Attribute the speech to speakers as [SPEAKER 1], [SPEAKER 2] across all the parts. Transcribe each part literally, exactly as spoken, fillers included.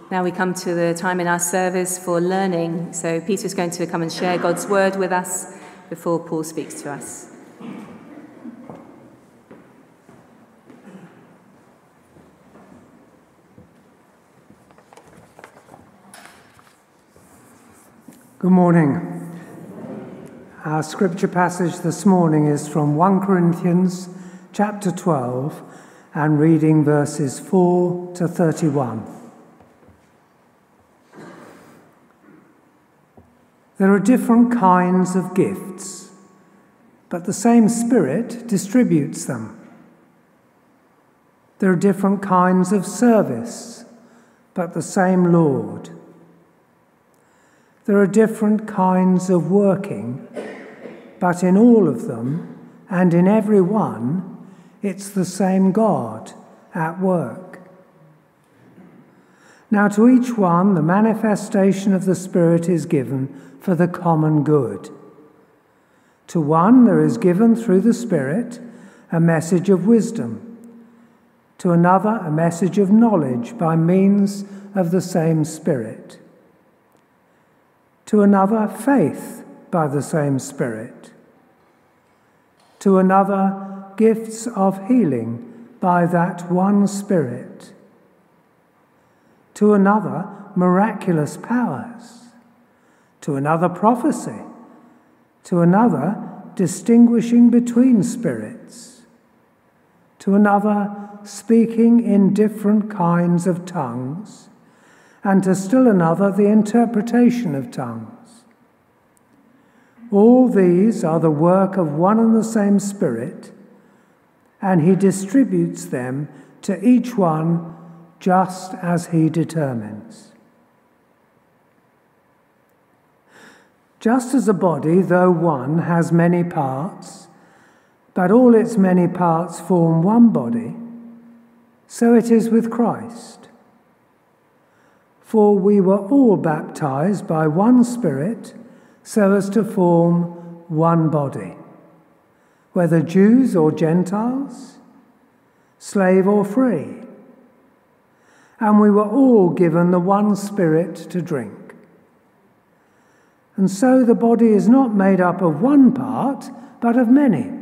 [SPEAKER 1] Now we come to the time in our service for learning. So Peter's going to come and share God's word with us before Paul speaks to us.
[SPEAKER 2] Good morning. Our scripture passage this morning is from First Corinthians chapter twelve and reading verses four to thirty-one. There are different kinds of gifts, but the same Spirit distributes them. There are different kinds of service, but the same Lord. There are different kinds of working, but in all of them and in every one, it's the same God at work. Now to each one, the manifestation of the Spirit is given for the common good. To one, there is given through the Spirit a message of wisdom. To another, a message of knowledge by means of the same Spirit. To another, faith by the same Spirit. To another, gifts of healing by that one Spirit. To another, miraculous powers. To another, prophecy. To another, distinguishing between spirits. To another, speaking in different kinds of tongues. And to still another, the interpretation of tongues. All these are the work of one and the same Spirit, and he distributes them to each one just as he determines. Just as a body, though one, has many parts, but all its many parts form one body, so it is with Christ. For we were all baptized by one Spirit so as to form one body, whether Jews or Gentiles, slave or free. And we were all given the one Spirit to drink. And so the body is not made up of one part, but of many.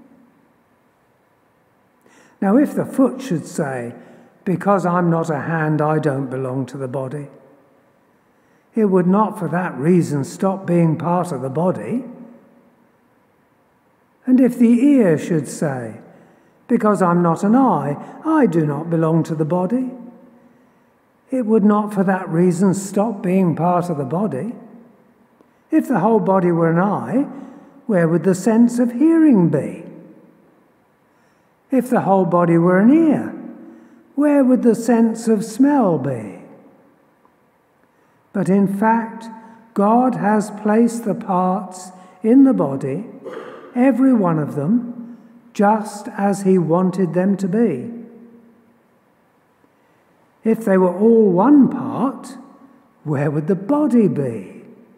[SPEAKER 2] Now if the foot should say, "Because I'm not a hand, I don't belong to the body," it would not for that reason stop being part of the body. And if the ear should say, "Because I'm not an eye, I do not belong to the body," it would not for that reason stop being part of the body. If the whole body were an eye, where would the sense of hearing be? If the whole body were an ear, where would the sense of smell be? But in fact, God has placed the parts in the body, every one of them, just as he wanted them to be. If they were all one part, where would the body be?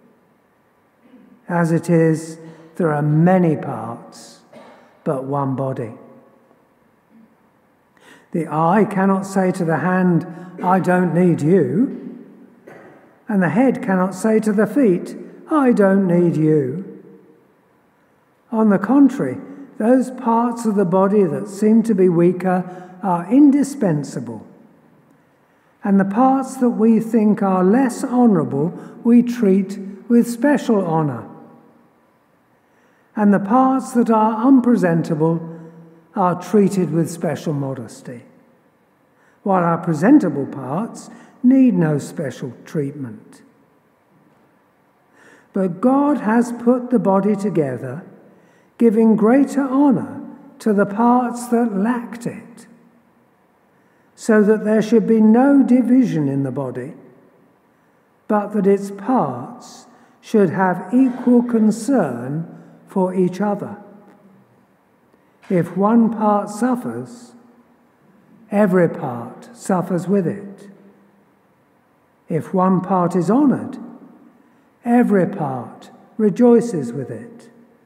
[SPEAKER 2] As it is, there are many parts, but one body. The eye cannot say to the hand, "I don't need you." And the head cannot say to the feet, "I don't need you." On the contrary, those parts of the body that seem to be weaker are indispensable. And the parts that we think are less honourable, we treat with special honour. And the parts that are unpresentable are treated with special modesty, while our presentable parts need no special treatment. But God has put the body together, giving greater honour to the parts that lacked it, so that there should be no division in the body, but that its parts should have equal concern for each other. If one part suffers, every part suffers with it. If one part is honoured, every part rejoices with it.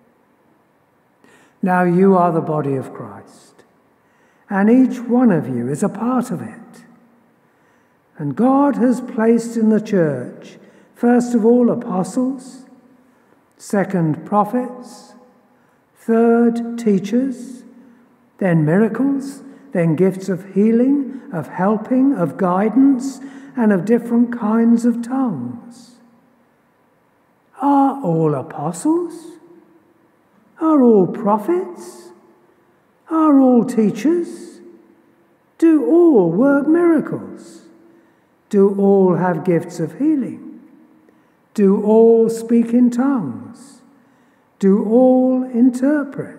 [SPEAKER 2] Now you are the body of Christ, and each one of you is a part of it. And God has placed in the church, first of all, apostles, second, prophets, third, teachers, then miracles, then gifts of healing, of helping, of guidance, and of different kinds of tongues. Are all apostles? Are all prophets? Are all teachers? Do all work miracles? Do all have gifts of healing? Do all speak in tongues? Do all interpret?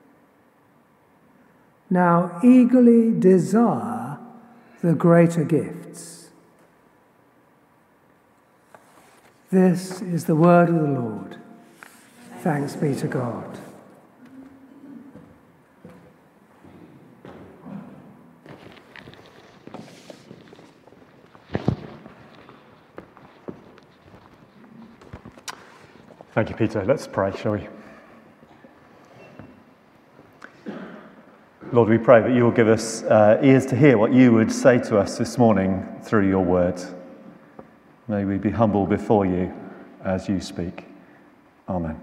[SPEAKER 2] Now eagerly desire the greater gifts. This is the word of the Lord. Thanks be to God.
[SPEAKER 3] Thank you, Peter. Let's pray, shall we? Lord, we pray that you will give us uh, ears to hear what you would say to us this morning through your word. May we be humble before you as you speak. Amen.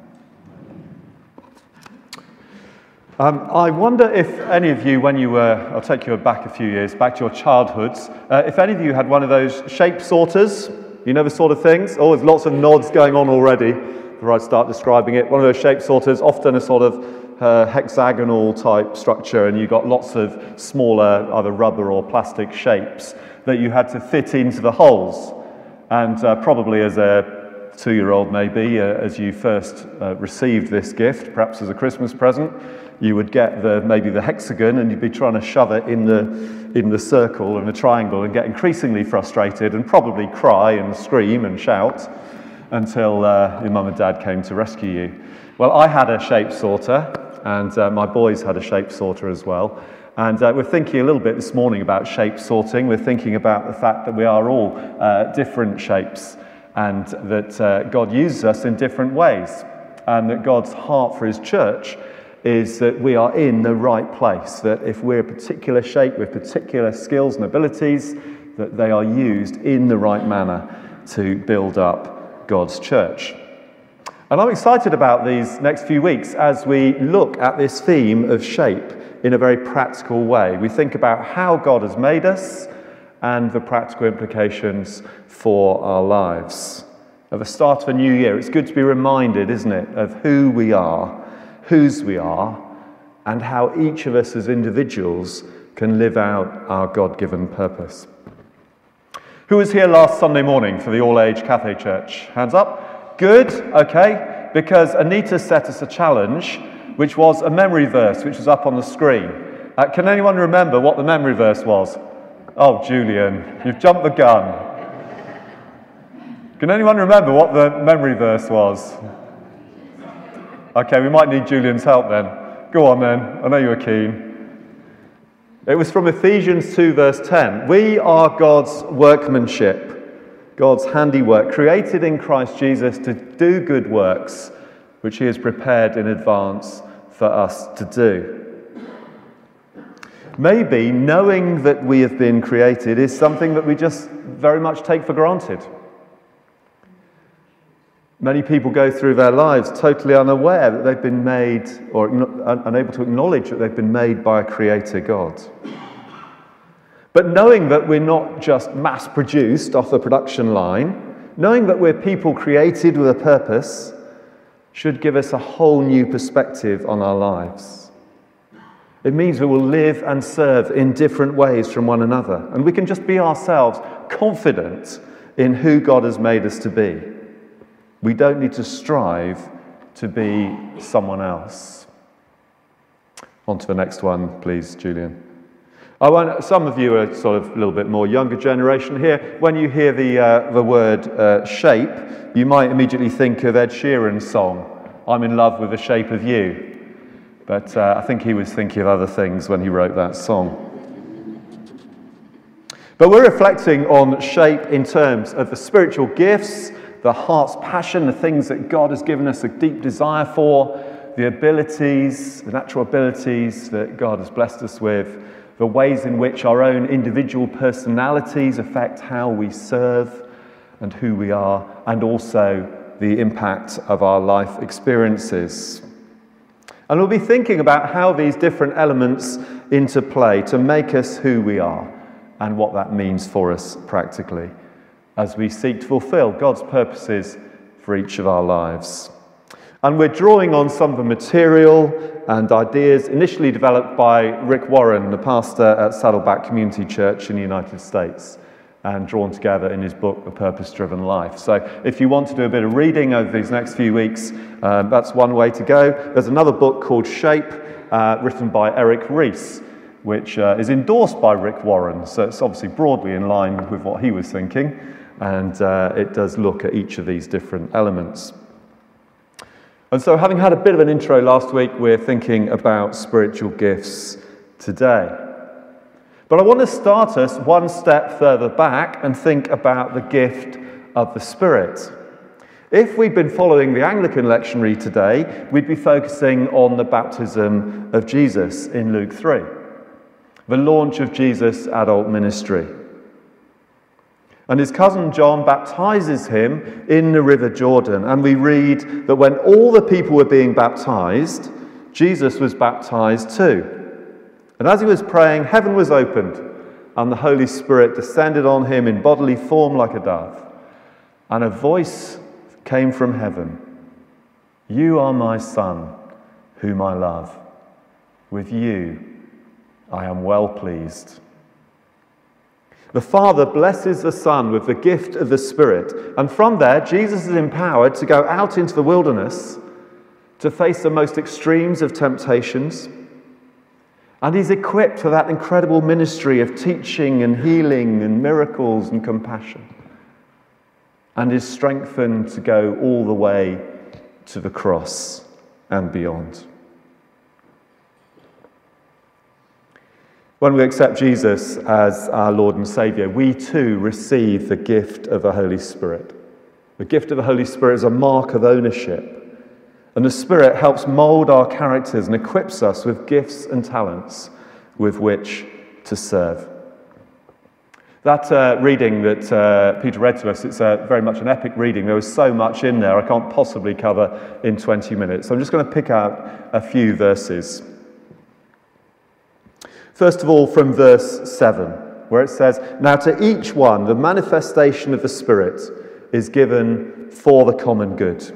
[SPEAKER 3] Um, I wonder if any of you, when you were, I'll take you back a few years, back to your childhoods, uh, if any of you had one of those shape sorters, you know the sort of things? Oh, there's lots of nods going on already before I start describing it. One of those shape sorters, often a sort of uh, hexagonal type structure, and you've got lots of smaller, either rubber or plastic shapes that you had to fit into the holes. And uh, probably as a two-year-old maybe, uh, as you first uh, received this gift, perhaps as a Christmas present, you would get the maybe the hexagon and you'd be trying to shove it in the in the circle and the triangle and get increasingly frustrated and probably cry and scream and shout until uh, your mum and dad came to rescue you. Well, I had a shape sorter, and uh, my boys had a shape sorter as well. And uh, we're thinking a little bit this morning about shape sorting. We're thinking about the fact that we are all uh, different shapes, and that uh, God uses us in different ways, and that God's heart for his church is that we are in the right place, that if we're a particular shape with particular skills and abilities, that they are used in the right manner to build up God's church. And I'm excited about these next few weeks as we look at this theme of shape in a very practical way. We think about how God has made us and the practical implications for our lives. At the start of a new year, it's good to be reminded, isn't it, of who we are, whose we are, and how each of us as individuals can live out our God-given purpose. Who was here last Sunday morning for the all-age Cathay Church? Hands up. Good, okay, because Anita set us a challenge, which was a memory verse, which was up on the screen. Uh, can anyone remember what the memory verse was? Oh, Julian, you've jumped the gun. Can anyone remember what the memory verse was? Okay, we might need Julian's help then. Go on then, I know you were keen. It was from Ephesians two, verse ten. We are God's workmanship, God's handiwork, created in Christ Jesus to do good works, which he has prepared in advance for us to do. Maybe knowing that we have been created is something that we just very much take for granted. Many people go through their lives totally unaware that they've been made, or unable to acknowledge that they've been made by a creator God. But knowing that we're not just mass-produced off the production line, knowing that we're people created with a purpose, should give us a whole new perspective on our lives. It means we will live and serve in different ways from one another, and we can just be ourselves, confident in who God has made us to be. We don't need to strive to be someone else. On to the next one, please, Julian. I want, some of you are sort of a little bit more younger generation here. When you hear the uh, the word uh, shape, you might immediately think of Ed Sheeran's song, I'm in love with the shape of you. But uh, I think he was thinking of other things when he wrote that song. But we're reflecting on shape in terms of the spiritual gifts, the heart's passion, the things that God has given us a deep desire for, the abilities, the natural abilities that God has blessed us with the ways in which our own individual personalities affect how we serve and who we are, and also the impact of our life experiences. And we'll be thinking about how these different elements interplay to make us who we are and what that means for us practically as we seek to fulfill God's purposes for each of our lives. And we're drawing on some of the material and ideas initially developed by Rick Warren, the pastor at Saddleback Community Church in the United States, and drawn together in his book, A Purpose-Driven Life. So if you want to do a bit of reading over these next few weeks, um, that's one way to go. There's another book called Shape, uh, written by Eric Ries, which uh, is endorsed by Rick Warren, so it's obviously broadly in line with what he was thinking, and uh, it does look at each of these different elements. And so having had a bit of an intro last week, we're thinking about spiritual gifts today. But I want to start us one step further back and think about the gift of the Spirit. If we'd been following the Anglican lectionary today, we'd be focusing on the baptism of Jesus in Luke three, the launch of Jesus' adult ministry. And his cousin John baptizes him in the River Jordan, and we read that when all the people were being baptized, Jesus was baptized too. And as he was praying, heaven was opened, and the Holy Spirit descended on him in bodily form like a dove. And a voice came from heaven, "You are my Son, whom I love. With you I am well pleased." The Father blesses the Son with the gift of the Spirit, and from there, Jesus is empowered to go out into the wilderness to face the most extremes of temptations. And he's equipped for that incredible ministry of teaching and healing and miracles and compassion. And is strengthened to go all the way to the cross and beyond. When we accept Jesus as our Lord and Saviour, we too receive the gift of the Holy Spirit. The gift of the Holy Spirit is a mark of ownership. And the Spirit helps mould our characters and equips us with gifts and talents with which to serve. That uh, reading that uh, Peter read to us, it's uh, very much an epic reading. There was so much in there I can't possibly cover in twenty minutes. So I'm just going to pick out a few verses. First of all, from verse seven, where it says, "Now to each one the manifestation of the Spirit is given for the common good."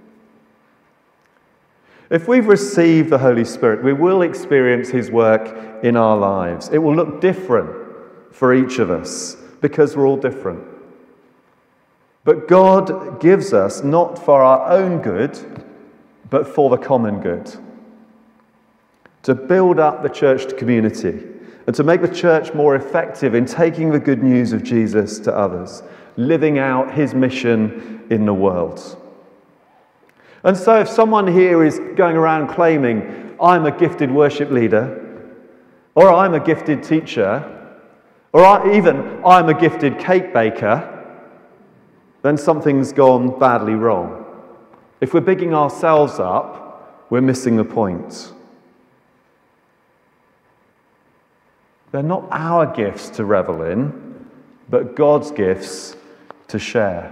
[SPEAKER 3] If we've received the Holy Spirit, we will experience his work in our lives. It will look different for each of us because we're all different. But God gives us not for our own good, but for the common good. To build up the church community and to make the church more effective in taking the good news of Jesus to others, living out his mission in the world. And so if someone here is going around claiming, "I'm a gifted worship leader," or "I'm a gifted teacher," or I, even "I'm a gifted cake baker," then something's gone badly wrong. If we're bigging ourselves up, we're missing the point. They're not our gifts to revel in, but God's gifts to share.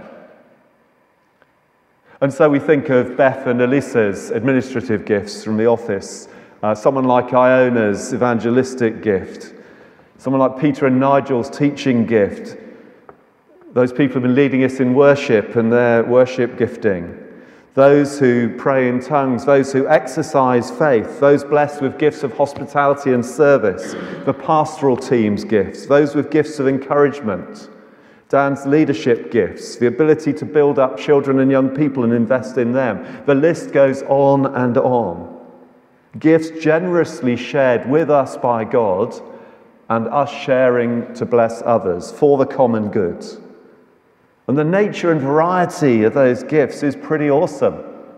[SPEAKER 3] And so we think of Beth and Alyssa's administrative gifts from the office, uh, someone like Iona's evangelistic gift, someone like Peter and Nigel's teaching gift, those people who have been leading us in worship and their worship gifting, those who pray in tongues, those who exercise faith, those blessed with gifts of hospitality and service, the pastoral team's gifts, those with gifts of encouragement, Dan's leadership gifts, the ability to build up children and young people and invest in them. The list goes on and on. Gifts generously shared with us by God and us sharing to bless others for the common good. And the nature and variety of those gifts is pretty awesome.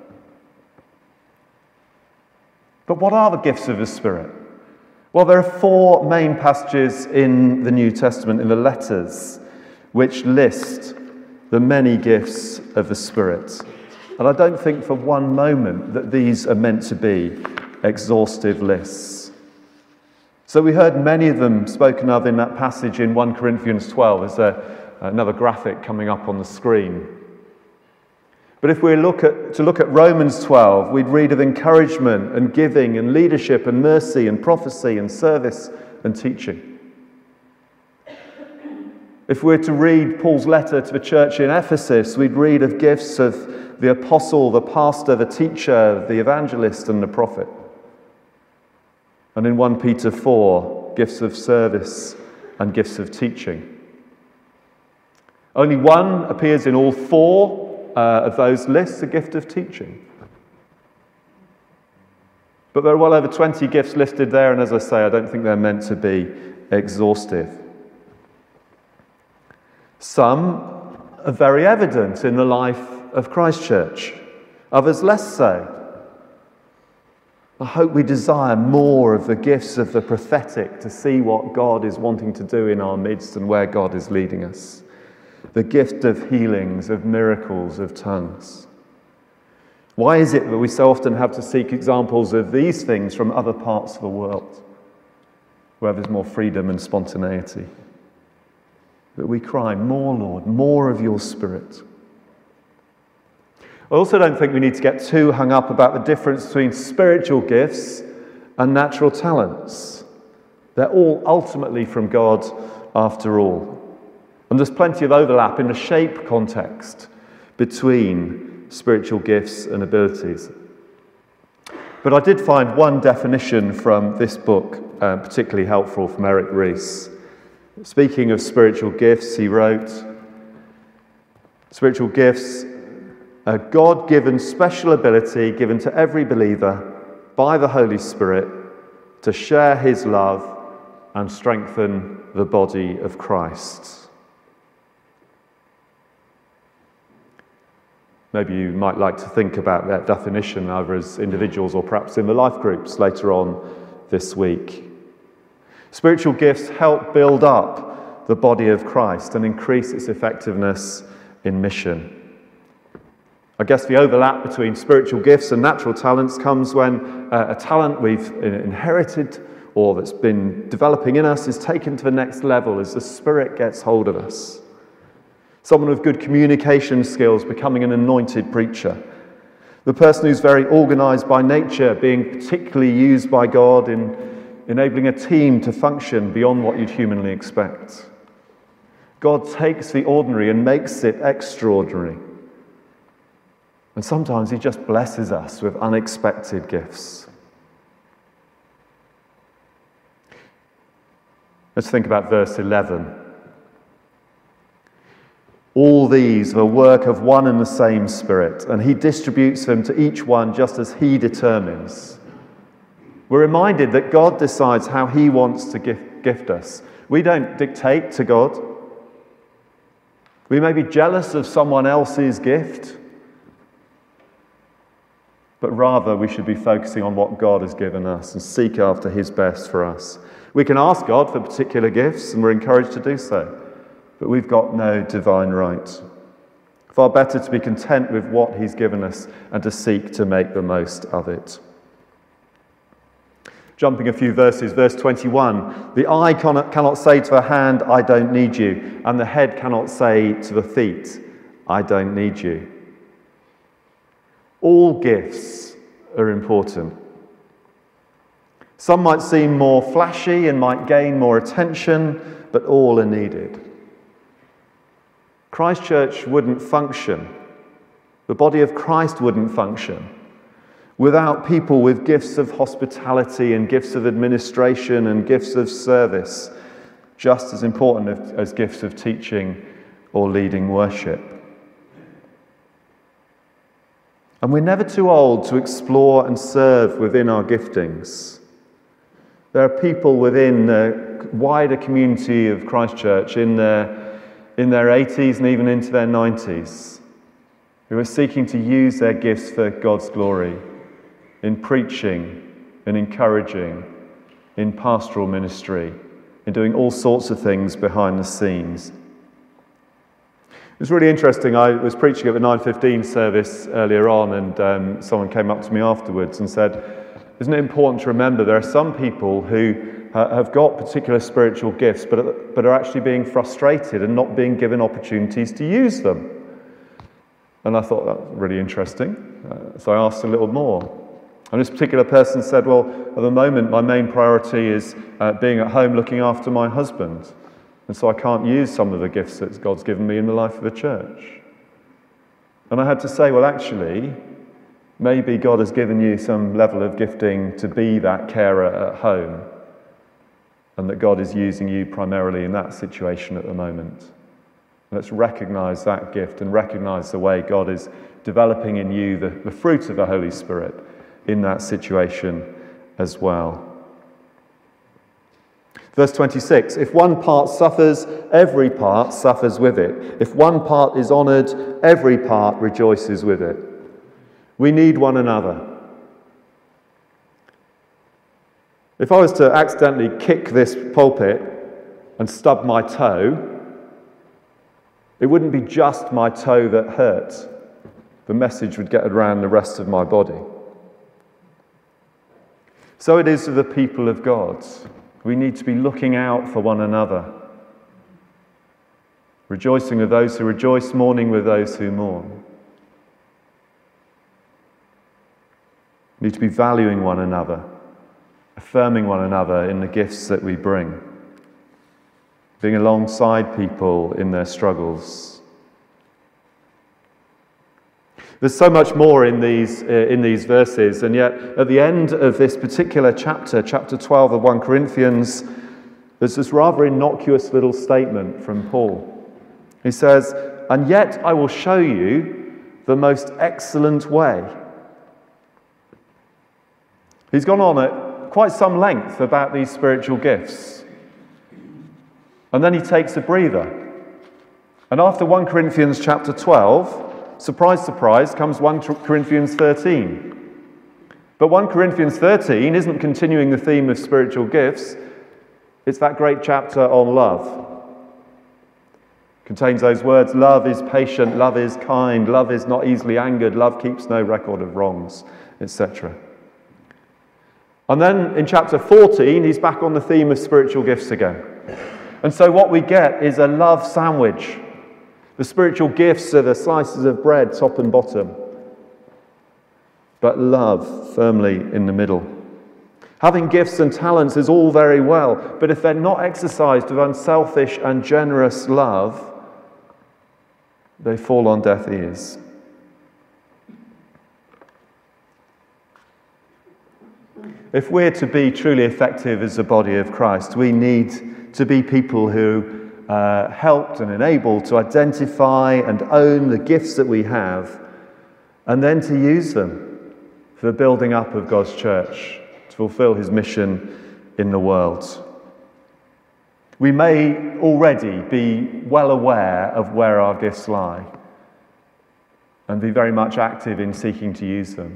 [SPEAKER 3] But what are the gifts of the Spirit? Well, there are four main passages in the New Testament, in the letters, which list the many gifts of the Spirit. And I don't think for one moment that these are meant to be exhaustive lists. So we heard many of them spoken of in that passage in First Corinthians twelve. There's a, another graphic coming up on the screen. But if we look at, to look at Romans twelve, we'd read of encouragement and giving and leadership and mercy and prophecy and service and teaching. If we were to read Paul's letter to the church in Ephesus, we'd read of gifts of the apostle, the pastor, the teacher, the evangelist and the prophet. And in First Peter four, gifts of service and gifts of teaching. Only one appears in all four uh, of those lists, a gift of teaching. But there are well over twenty gifts listed there, and as I say, I don't think they're meant to be exhaustive. Some are very evident in the life of Christchurch, others less so. I hope we desire more of the gifts of the prophetic to see what God is wanting to do in our midst and where God is leading us. The gift of healings, of miracles, of tongues. Why is it that we so often have to seek examples of these things from other parts of the world, where there's more freedom and spontaneity? That we cry, more, Lord, more of your Spirit. I also don't think we need to get too hung up about the difference between spiritual gifts and natural talents. They're all ultimately from God after all. And there's plenty of overlap in the shape context between spiritual gifts and abilities. But I did find one definition from this book uh, particularly helpful from Eric Rees. Speaking of spiritual gifts, he wrote, spiritual gifts, a God-given special ability given to every believer by the Holy Spirit to share his love and strengthen the body of Christ. Maybe you might like to think about that definition either as individuals or perhaps in the life groups later on this week. Spiritual gifts help build up the body of Christ and increase its effectiveness in mission. I guess the overlap between spiritual gifts and natural talents comes when uh, a talent we've inherited or that's been developing in us is taken to the next level as the Spirit gets hold of us. Someone with good communication skills becoming an anointed preacher. The person who's very organised by nature being particularly used by God in enabling a team to function beyond what you'd humanly expect. God takes the ordinary and makes it extraordinary. And sometimes he just blesses us with unexpected gifts. Let's think about verse eleven. All these are work of one and the same Spirit, and he distributes them to each one just as he determines. We're reminded that God decides how he wants to gift, gift us. We don't dictate to God. We may be jealous of someone else's gift, but rather we should be focusing on what God has given us and seek after his best for us. We can ask God for particular gifts, and we're encouraged to do so, but we've got no divine right. Far better to be content with what he's given us and to seek to make the most of it. Jumping a few verses, verse twenty-one, the eye cannot, cannot say to the hand, I don't need you, and the head cannot say to the feet, I don't need you. All gifts are important. Some might seem more flashy and might gain more attention, but all are needed. Christchurch wouldn't function. The body of Christ wouldn't function without people with gifts of hospitality and gifts of administration and gifts of service, just as important as gifts of teaching or leading worship. And we're never too old to explore and serve within our giftings. There are people within the wider community of Christchurch in their, in their eighties and even into their nineties who are seeking to use their gifts for God's glory in preaching, in encouraging, in pastoral ministry, in doing all sorts of things behind the scenes. It was really interesting. I was preaching at the nine fifteen service earlier on, and um, someone came up to me afterwards and said, isn't it important to remember there are some people who uh, have got particular spiritual gifts but are, but are actually being frustrated and not being given opportunities to use them. And I thought that was really interesting, uh, so I asked a little more. And this particular person said, well, at the moment my main priority is uh, being at home looking after my husband, and so I can't use some of the gifts that God's given me in the life of the church. And I had to say, well, actually, maybe God has given you some level of gifting to be that carer at home, and that God is using you primarily in that situation at the moment. Let's recognise that gift and recognise the way God is developing in you the, the fruit of the Holy Spirit in that situation as well. Verse twenty-six, if one part suffers, every part suffers with it. If one part is honoured, every part rejoices with it. We need one another. If I was to accidentally kick this pulpit and stub my toe, it wouldn't be just my toe that hurt. The message would get around the rest of my body. So it is with the people of God. We need to be looking out for one another, rejoicing with those who rejoice, mourning with those who mourn. We need to be valuing one another, affirming one another in the gifts that we bring, being alongside people in their struggles. There's so much more in these uh, in these verses, and yet at the end of this particular chapter, chapter twelve of First Corinthians, there's this rather innocuous little statement from Paul. He says, "And yet I will show you the most excellent way." He's gone on at quite some length about these spiritual gifts. And then he takes a breather. And after First Corinthians chapter twelve, surprise, surprise, comes First Corinthians thirteen. But First Corinthians thirteen isn't continuing the theme of spiritual gifts. It's that great chapter on love. It contains those words, love is patient, love is kind, love is not easily angered, love keeps no record of wrongs, et cetera. And then in chapter fourteen, he's back on the theme of spiritual gifts again. And so what we get is a love sandwich. The spiritual gifts are the slices of bread, top and bottom. But love firmly in the middle. Having gifts and talents is all very well, but if they're not exercised with unselfish and generous love, they fall on deaf ears. If we're to be truly effective as the body of Christ, we need to be people who Uh, helped and enabled to identify and own the gifts that we have, and then to use them for the building up of God's church, to fulfill his mission in the world. We may already be well aware of where our gifts lie and be very much active in seeking to use them.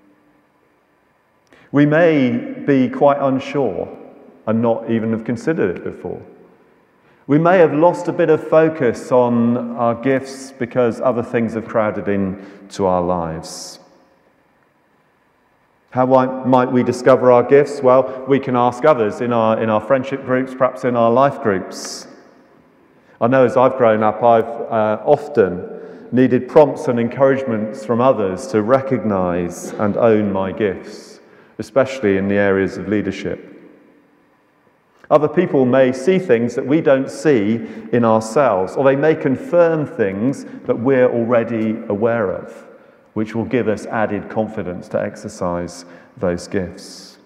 [SPEAKER 3] We may be quite unsure and not even have considered it before. We may have lost a bit of focus on our gifts because other things have crowded into our lives. How might we discover our gifts? Well, we can ask others in our, in our friendship groups, perhaps in our life groups. I know as I've grown up, I've uh, often needed prompts and encouragements from others to recognise and own my gifts, especially in the areas of leadership. Other people may see things that we don't see in ourselves, or they may confirm things that we're already aware of, which will give us added confidence to exercise those gifts.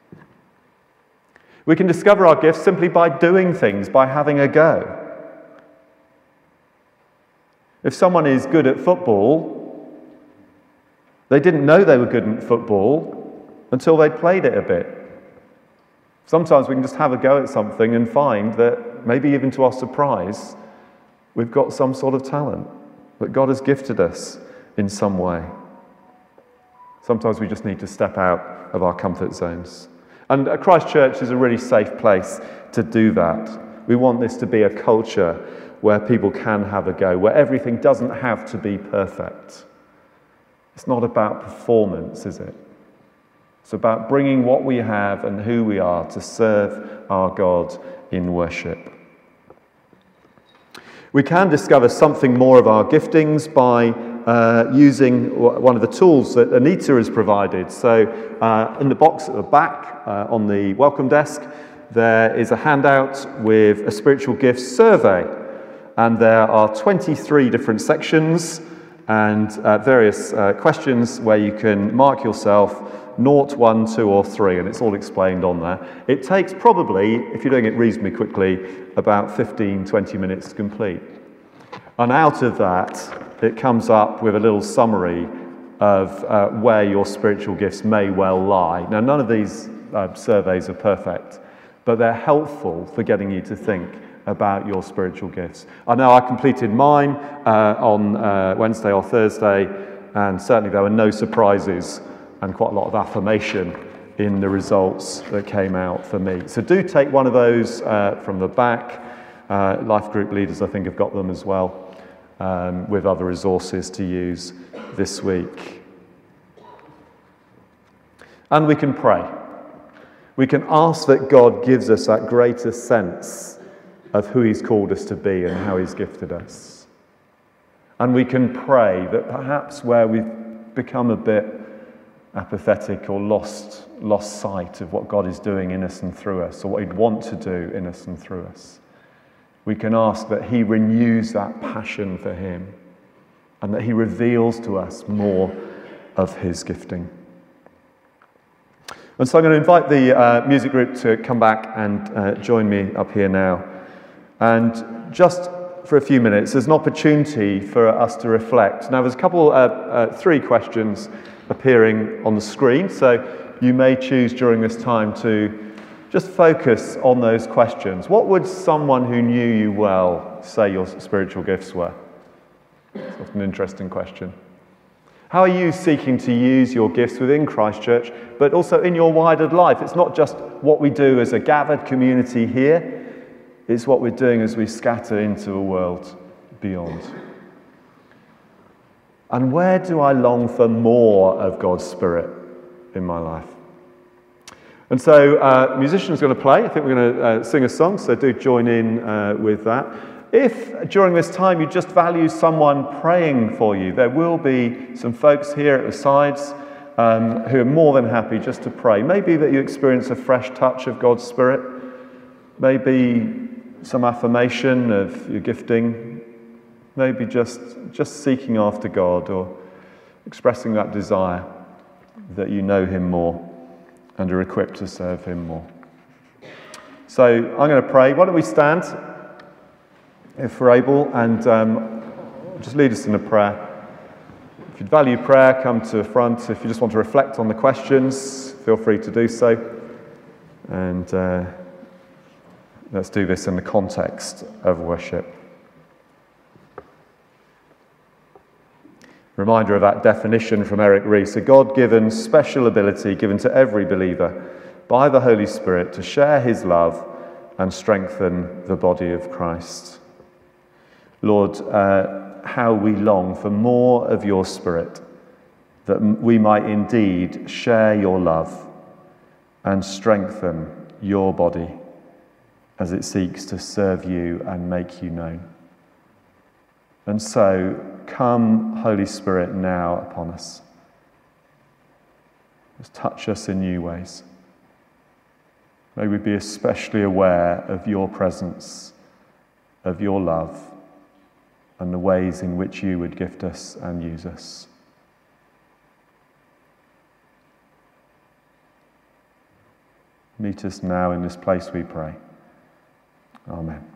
[SPEAKER 3] We can discover our gifts simply by doing things, by having a go. If someone is good at football, they didn't know they were good at football until they played it a bit. Sometimes we can just have a go at something and find that, maybe even to our surprise, we've got some sort of talent, that God has gifted us in some way. Sometimes we just need to step out of our comfort zones. And Christ Church is a really safe place to do that. We want this to be a culture where people can have a go, where everything doesn't have to be perfect. It's not about performance, is it? It's about bringing what we have and who we are to serve our God in worship. We can discover something more of our giftings by uh, using one of the tools that Anita has provided. So uh, in the box at the back uh, on the welcome desk, there is a handout with a spiritual gifts survey. And there are twenty-three different sections and uh, various uh, questions where you can mark yourself naught, one, two, or three, and it's all explained on there. It takes probably, if you're doing it reasonably quickly, about fifteen, twenty minutes to complete. And out of that, it comes up with a little summary of uh, where your spiritual gifts may well lie. Now, none of these uh, surveys are perfect, but they're helpful for getting you to think about your spiritual gifts. I know I completed mine uh, on uh, Wednesday or Thursday, and certainly there were no surprises and quite a lot of affirmation in the results that came out for me. So do take one of those uh, from the back. Uh, life group leaders, I think, have got them as well, um, with other resources to use this week. And we can pray. We can ask that God gives us that greater sense of who he's called us to be and how he's gifted us. And we can pray that perhaps where we've become a bit apathetic or lost, lost sight of what God is doing in us and through us, or what he'd want to do in us and through us, we can ask that he renews that passion for him and that he reveals to us more of his gifting. And so I'm going to invite the uh, music group to come back and uh, join me up here now. And just for a few minutes, there's an opportunity for us to reflect. Now, there's a couple, uh, uh, three questions appearing on the screen, so you may choose during this time to just focus on those questions. What would someone who knew you well say your spiritual gifts were? It's often an interesting question. How are you seeking to use your gifts within Christchurch, but also in your wider life? It's not just what we do as a gathered community here, it's what we're doing as we scatter into a world beyond. And where do I long for more of God's Spirit in my life? And so uh, musicians are going to play. I think we're going to uh, sing a song, so do join in uh, with that. If during this time you just value someone praying for you, there will be some folks here at the sides um, who are more than happy just to pray. Maybe that you experience a fresh touch of God's Spirit. Maybe some affirmation of your gifting. Maybe just, just seeking after God or expressing that desire that you know him more and are equipped to serve him more. So I'm going to pray. Why don't we stand, if we're able, and um, just lead us in a prayer. If you value prayer, come to the front. If you just want to reflect on the questions, feel free to do so. And uh, let's do this in the context of worship. Reminder of that definition from Eric Rees, a God-given special ability given to every believer by the Holy Spirit to share his love and strengthen the body of Christ. Lord, uh, how we long for more of your Spirit, that we might indeed share your love and strengthen your body as it seeks to serve you and make you known. And so, come, Holy Spirit, now upon us. Just touch us in new ways. May we be especially aware of your presence, of your love, and the ways in which you would gift us and use us. Meet us now in this place, we pray. Amen.